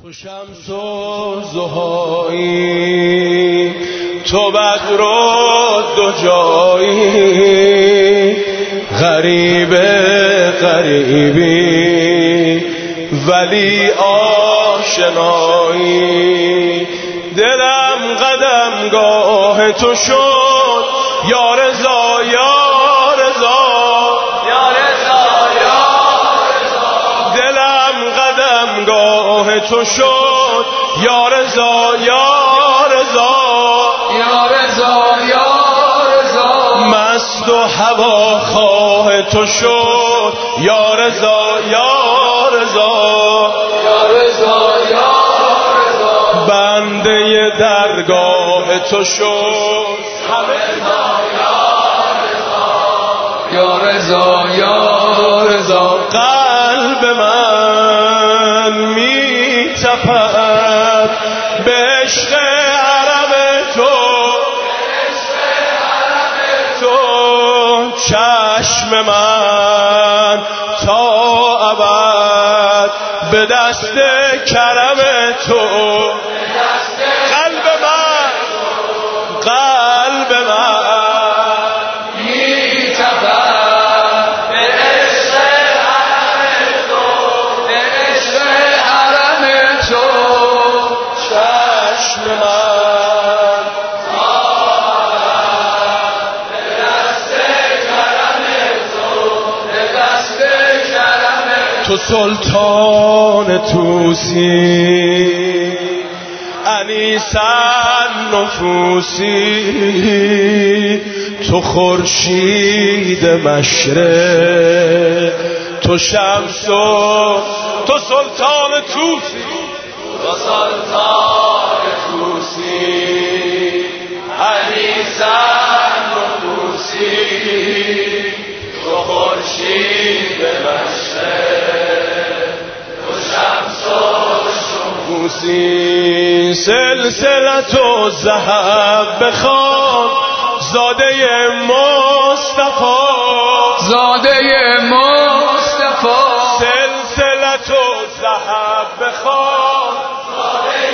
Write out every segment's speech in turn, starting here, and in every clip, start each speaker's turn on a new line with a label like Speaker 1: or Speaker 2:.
Speaker 1: تو شمس و ضحایی، تو بدر و دو جایی، غریب غریبی ولی آشنایی. دلم قدمگاه تو شد یا رضا یا رضا یا رضا یا رضا. دلم قدمگاه تو شد یا رضا یا رضا یا رضا یا رضا. مست و هواخواه تو شد یا رضا یا رضا یا رضا یا رضا. بنده درگاه تو شد یا رضا یا رضا. قلب من می تپد به عشق حرم تو، چشم من تا ابد به دست کرم تو. قلب من می تپد به عشق حرم تو، به عشق حرم تو. چشم من تا ابد به دست کرم تو، به دست کرم تو. سلطان توسی انیس النفوسی، تو خورشید مشرق، تو شمس و تو سلطان توسی، تو سلطان توسی انیس النفوسی، تو خورشید مشرق، تو شمس و شموسی. سلسلت و ذهب بخوان زاده مصطفی، زاده مصطفی. سلسلت و ذهب بخوان زاده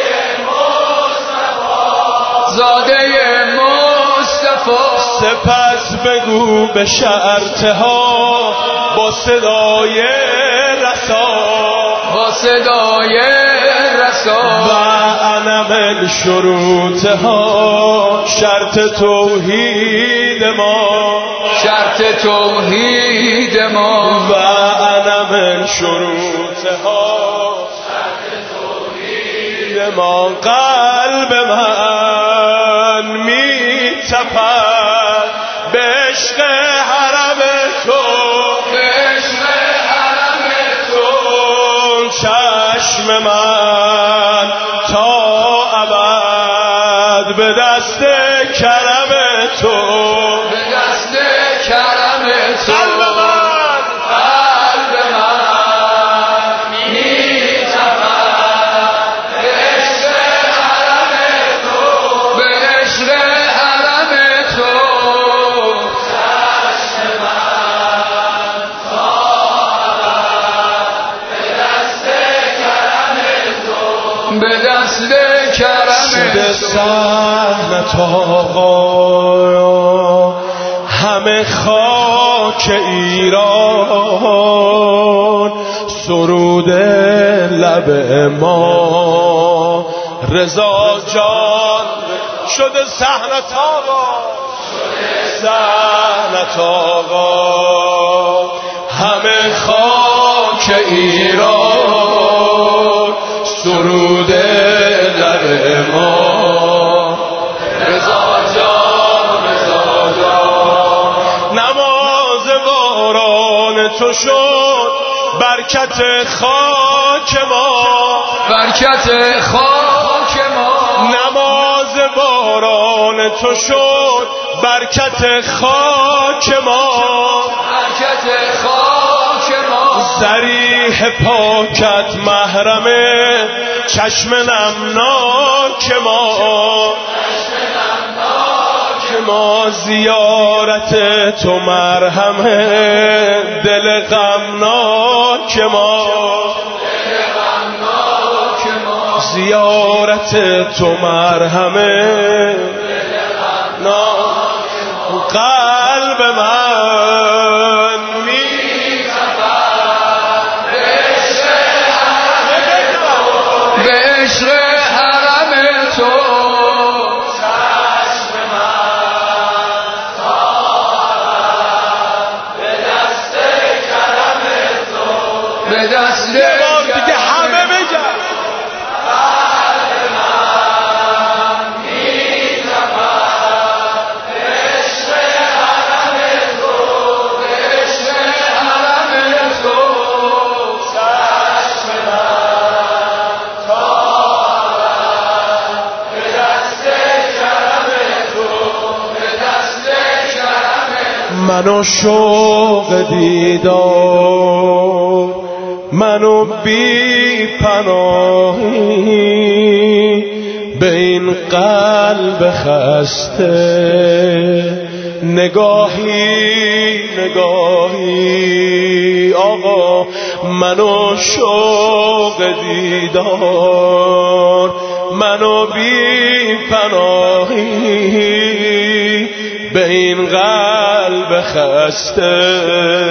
Speaker 1: مصطفی، زاده مصطفی. سپس بگو به شرطها با صدای رسا، با صدای رسا. و انا من شروطها شرط توحید ما، شرط توحید ما. و انا من شروطها شرط توحید ما. قلب من می تپد به عشق حرم تو، به عشق حرم تو. چشم من تا ابد به دست کرم تو، به دست کرم تو. قلب من می تپد به عشق حرم تو، به عشق حرم تو. چشم من تا ابد به دست کرم تو، به دست کرم شده سهلت آقا همه خاک ایران، سرود لب ما رضا جان. شده سهلت آقا، شده سهلت آقا همه خاک ایران، سرود لب ما رضا جان، رضا جان. نماز باران تو شد برکت خاک ما، برکت خاک ما. نماز باران تو شد برکت خاک ما، برکت خاک ما. ذریح پاکت محرم چشم نمناک ما، چشم نمناک ما. زیارت تو مرهم دل غمناک ما، دل غمناک ما. زیارت تو مرهمه قلب من می‌تپد به عشق حرم تو چشم من تارد به دست کرم تو به دست دیگه همه بگن منو شوق دیدار منو بی پناهی به این قلب خسته نگاهی آقا منو شوق دیدار منو بی پناهی به این قلب خسته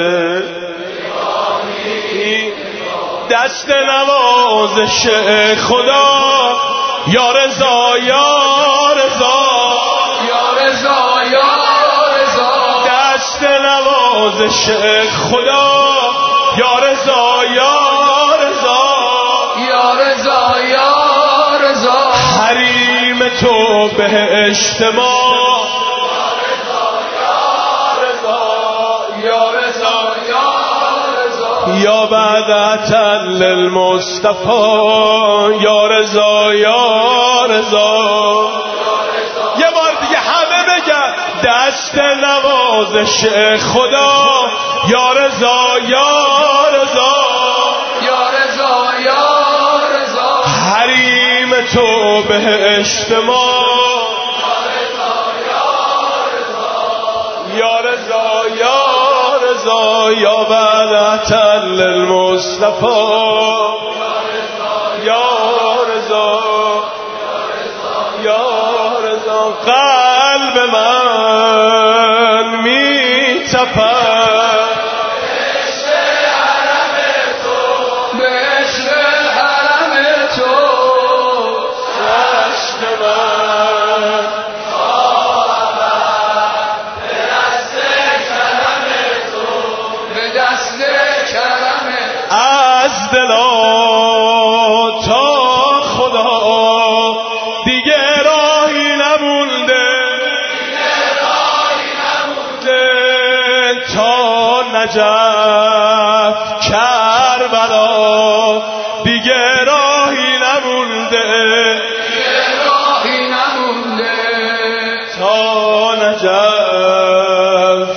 Speaker 1: دست نوازش خدا یا رضا یا رضا یا رضا یا رضا دست نوازش خدا یا رضا یا رضا یا رضا یا رضا حریم تو بهشت ما یا بعدتا للمصطفى یا رضا یا رضا یه بار دیگه همه بگن دست نوازش خدا یا رضا یا رضا یا رضا یا رضا حریم تو بهشت ما یا رضا یا رضا یا بعدتا للمصطفى یا رضا یا رضا قلب من می‌تپد به عشق حرم تو چشم من از دلا تا خدا دیگه راهی نمونده تا نجف کربلا دیگه راهی نمونده تا نجف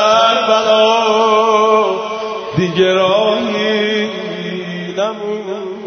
Speaker 1: کربلا دیگه راهی نمونده